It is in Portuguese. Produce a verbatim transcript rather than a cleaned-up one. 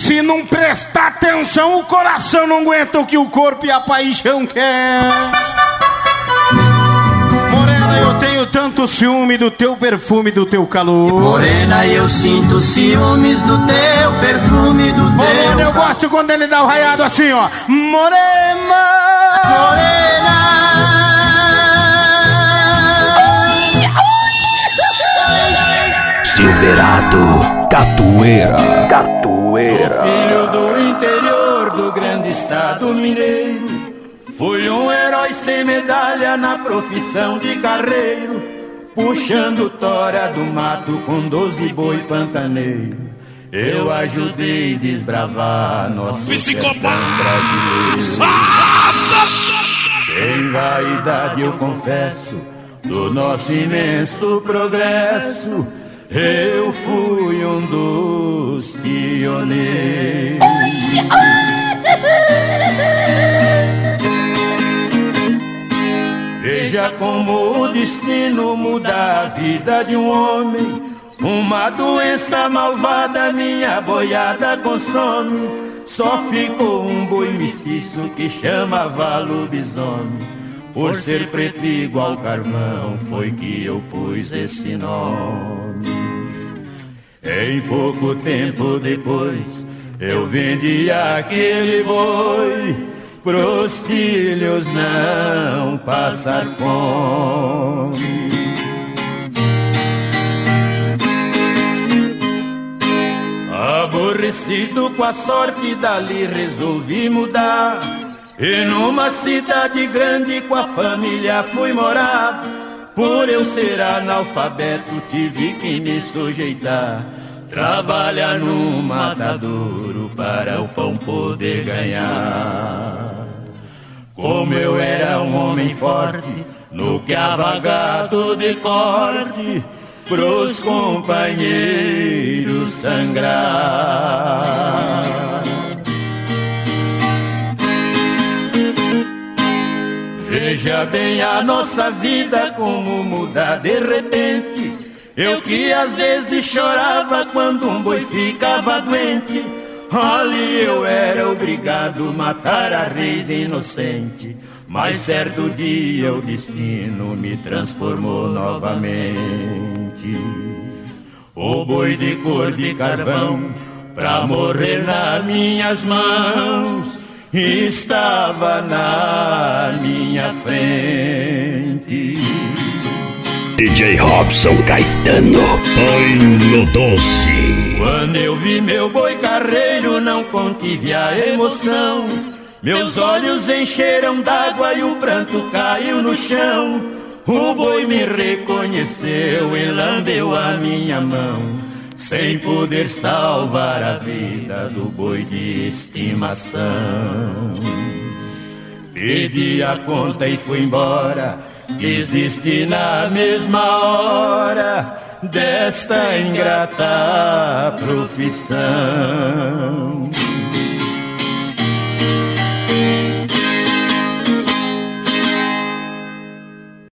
Se não prestar atenção, o coração não aguenta o que o corpo e a paixão quer. Morena, eu tenho tanto ciúme do teu perfume, do teu calor. Morena, eu sinto ciúmes do teu perfume, do Morena, teu eu calor. gosto quando ele dá o raiado assim, ó. Morena, Morena, Silverado, Catueira, Catueira. sou filho do interior do grande estado mineiro. Fui um herói sem medalha na profissão de carreiro, puxando tora do mato com doze boi pantaneiro. Eu ajudei a desbravar nosso sertão brasileiro. Sem vaidade eu confesso, do nosso imenso progresso, eu fui um dos pioneiros. Veja como o destino muda a vida de um homem. Uma doença malvada minha boiada consome. Só ficou um boi mestiço que chamava lobisomem. Por ser preto igual carvão foi que eu pus esse nome. Em pouco tempo depois eu vendi aquele boi pros filhos não passar fome. Aborrecido com a sorte dali resolvi mudar, e numa cidade grande com a família fui morar. Por eu ser analfabeto tive que me sujeitar, trabalhar no matadouro para o pão poder ganhar. Como eu era um homem forte, no cavagado de corte, pros companheiros sangrar. Veja bem a nossa vida como muda de repente. Eu que às vezes chorava quando um boi ficava doente, ali eu era obrigado a matar a reis inocente. Mas certo dia o destino me transformou novamente. O boi de cor de carvão, pra morrer nas minhas mãos, estava na minha frente. D J Robson Caetano, Bailo Doce. Quando eu vi meu boi carreiro, não contive a emoção. Meus olhos encheram d'água e o pranto caiu no chão. O boi me reconheceu e lambeu a minha mão, sem poder salvar a vida do boi de estimação. Pedi a conta e fui embora, desisti na mesma hora desta ingrata profissão.